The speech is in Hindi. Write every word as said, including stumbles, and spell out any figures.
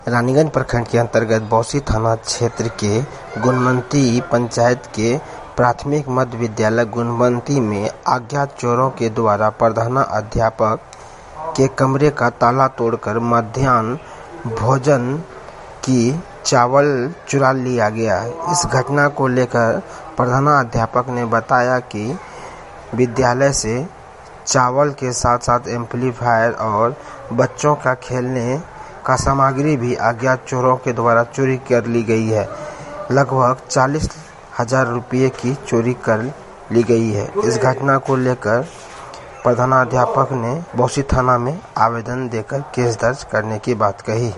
रानीगंज प्रखंड के अंतर्गत बौंसी थाना क्षेत्र के गुणवंती पंचायत के प्राथमिक मध्य विद्यालय गुणवंती में अज्ञात चोरों के द्वारा प्रधानाध्यापक के कमरे का ताला तोड़कर मध्याह्न भोजन की चावल चुरा लिया गया। इस घटना को लेकर प्रधानाध्यापक ने बताया कि विद्यालय से चावल के साथ साथ एम्पलीफायर और बच्चों का खेलने का सामग्री भी अज्ञात चोरों के द्वारा चोरी कर ली गई है। लगभग चालीस हजार रुपये की चोरी कर ली गई है। इस घटना को लेकर प्रधानाध्यापक ने बौंसी थाना में आवेदन देकर केस दर्ज करने की बात कही।